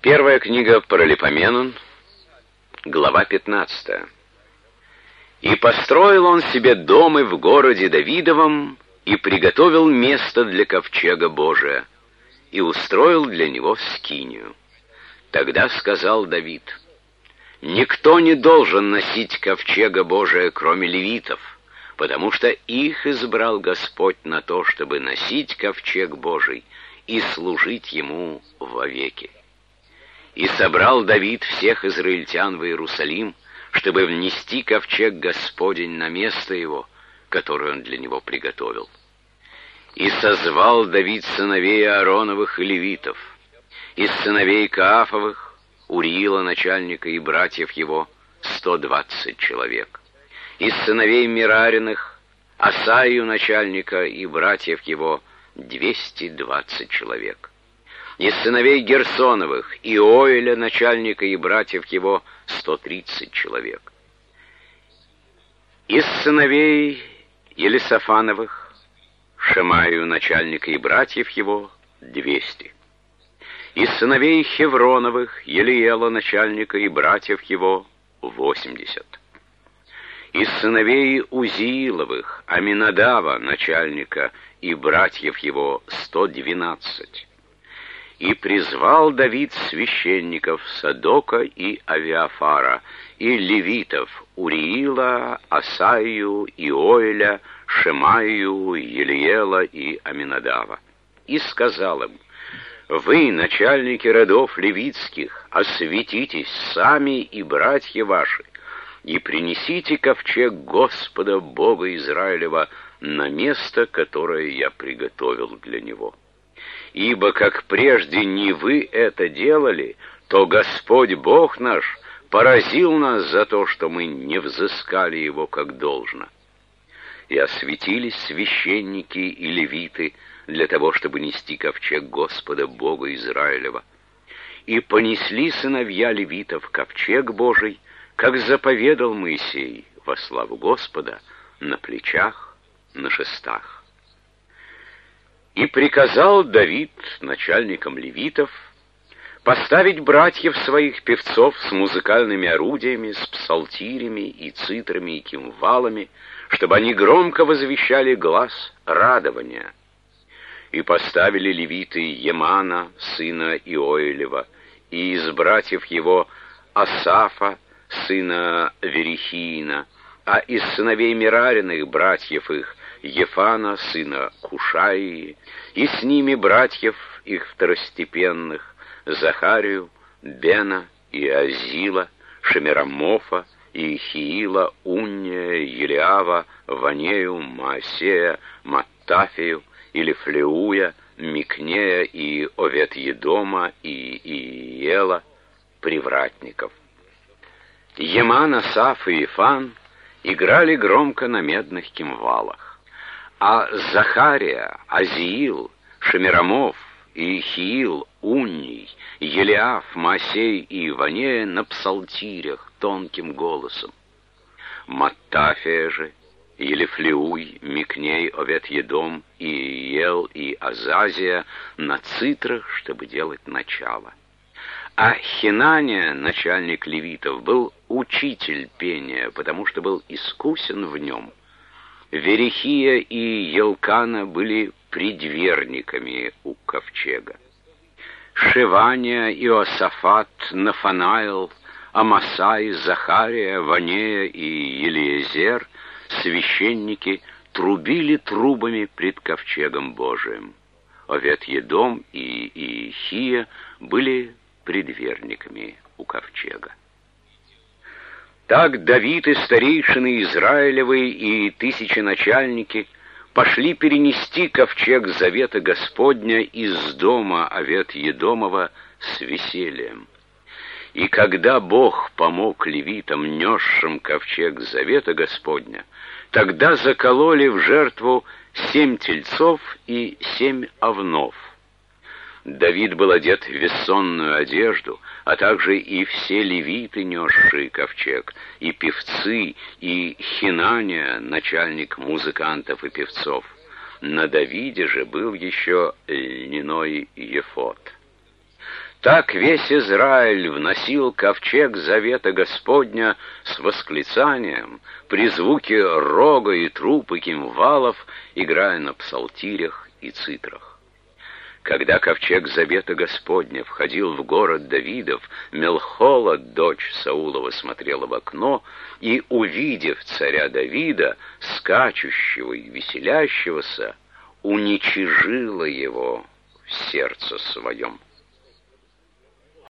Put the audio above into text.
Первая книга Паралипоменон, глава 15. «И построил он себе домы в городе Давидовом, и приготовил место для ковчега Божия, и устроил для него скинию. Тогда сказал Давид: никто не должен носить ковчега Божия, кроме левитов, потому что их избрал Господь на то, чтобы носить ковчег Божий и служить ему вовеки. И собрал Давид всех израильтян в Иерусалим, чтобы внести ковчег Господень на место его, которое он для него приготовил. И созвал Давид сыновей Аароновых и левитов, из сыновей Каафовых, Уриила начальника и братьев его, 120 человек, из сыновей Мерариных, Асаию начальника и братьев его, 220 человек, из сыновей Герсоновых, Иоэля начальника и братьев его, 130 человек, из сыновей Елисафановых, Шемаю начальника и братьев его, 200, из сыновей Хевроновых, Елиела начальника и братьев его, 80, из сыновей Узииловых, Аминадава начальника и братьев его, 112. И призвал Давид священников Садока и Авиафара, и левитов Уриила, Асаию, Иоэля, Шемаю, Елиела и Аминадава. И сказал им: вы, начальники родов левитских, осветитесь сами и братья ваши, и принесите ковчег Господа Бога Израилева на место, которое я приготовил для него. Ибо как прежде не вы это делали, то Господь Бог наш поразил нас за то, что мы не взыскали его как должно. И осветились священники и левиты для того, чтобы нести ковчег Господа Бога Израилева. И понесли сыновья левитов ковчег Божий, как заповедал Моисей, во славу Господа, на плечах, на шестах. И приказал Давид начальникам левитов поставить братьев своих певцов с музыкальными орудиями, с псалтирями и цитрами и кимвалами, чтобы они громко возвещали глас радования. И поставили левиты Емана, сына Иоэлева, и из братьев его Асафа, сына Верихиина, а из сыновей Мерариных братьев их Ефана, сына Кушаии, и с ними братьев их второстепенных Захарию, Бена и Азила, Шемирамофа, и Ихиила, Унния, Елиава, Ванею, Маасея, Маттафию, Илифлеуя, Микнея и Овет-Едома и Иела, привратников. Еман, Асаф и Ифан играли громко на медных кимвалах, а Захария, Азиил, Шемирамов, Ихиил, Унний, Елиаф, Маасей и Ванея на псалтирях тонким голосом. Маттафия же, Елифлеуй, Микней, Овет-Едом, и Иел и Азазия на цитрах, чтобы делать начало. А Хинания, начальник левитов, был учитель пения, потому что был искусен в нем. Верихия и Елкана были предверниками у ковчега. Шевания, Иосафат, Нафанаил, Амасай, Захария, Ванея и Елиезер, священники, трубили трубами пред ковчегом Божиим. Овет-Едом и Иехия были предверниками у ковчега. Так Давид и старейшины Израилевы и тысяченачальники пошли перенести ковчег завета Господня из дома Овет-Едомова с весельем. И когда Бог помог левитам, несшим ковчег завета Господня, тогда закололи в жертву 7 тельцов и 7 овнов. Давид был одет в вессонную одежду, а также и все левиты, несшие ковчег, и певцы, и Хинания, начальник музыкантов и певцов. На Давиде же был еще льняной ефод. Так весь Израиль вносил ковчег завета Господня с восклицанием, при звуке рога и труб и кимвалов, играя на псалтирях и цитрах. Когда ковчег завета Господня входил в город Давидов, Мелхола, дочь Саулова, смотрела в окно и, увидев царя Давида, скачущего и веселящегося, уничижила его в сердце своем.